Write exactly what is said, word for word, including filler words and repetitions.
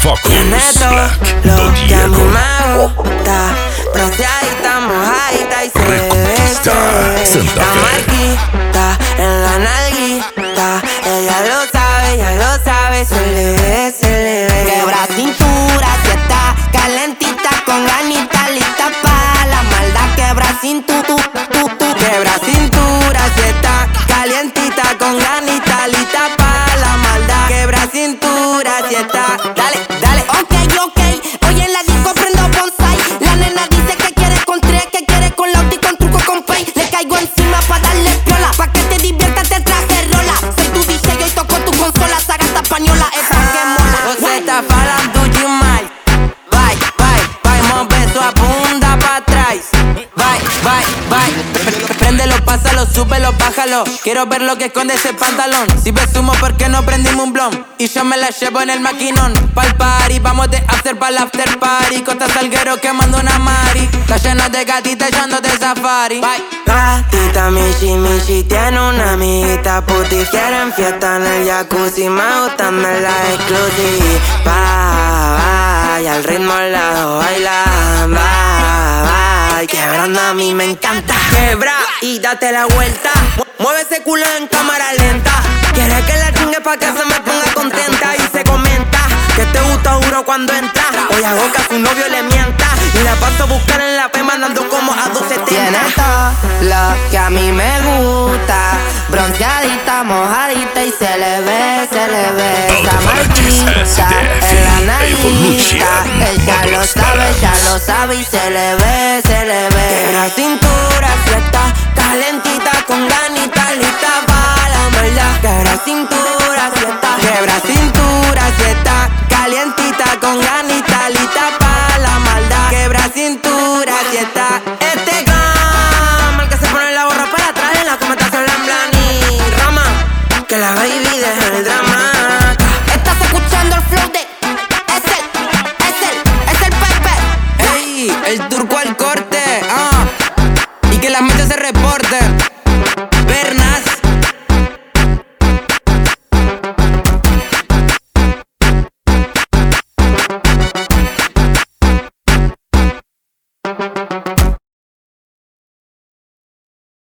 Focus Tiene todo Black lo do que a mí Diego. me gusta. Bronceadita, mojadita y se ve, Reconquista se ve. Santa La Fe. marquita en la nalguita. Ella lo sabe, ella lo sabe. Se le ve, se le ve. Quebra cintura, si está calentita, con ganita, lista pa' la maldad. Quebra cintura, tu, tu, tu. Quebra cintura, si está calientita, con ganita, lista pa' la maldad. Quebra cintura, si está. Dale, dale. Ok, ok, hoy en la disco prendo bonsai. La nena dice que quiere con tres, que quiere con lauti, con truco, con pay. Le caigo encima pa' darle piola, pa' que te diviertas, te traje rola. Soy tu D J y hoy toco tu consola, saga esta española, esa que mola. Você tá falando demais. Vai, vai, vai, move sua bunda pra trás. Vai, vai, vai. Préndelo, pásalo, súbelo, bájalo. Quiero ver lo que esconde ese pantalón. Si ves humo, ¿por qué no prendimos un blon? Y yo me la llevo en el maquinón. Pa'l party, vamos de after pa'l after party. Costa Salguero quemando una mari. Está lleno de gatitas echándote safari. Bye. Gatita Michi Michi tiene una amiguita puti. Quieren fiesta en el jacuzzi, me gustan de la exclusiva. Y al ritmo la baila, va, quebrando a mí me encanta. Quebra y date la vuelta. Mu- Mueve ese culo en cámara lenta. Quiere que la chingue pa' que se me ponga contenta. Y se comenta que te gusta juro cuando entra. Hoy hago que a su novio le mienta. Y la paso a buscar en la P mandando como a doscientos setenta. Tiene todo lo que a mí me gusta. Bronceadita, mojadita y se le ve, se le ve. Esa marquita en la nalguita. Ella lo sabe, ella lo sabe y se le ve, se le ve. Quebra cintura, si está calentita, con ganita, lista pa' la maldad. Quebra cintura, si está. Quebra cintura.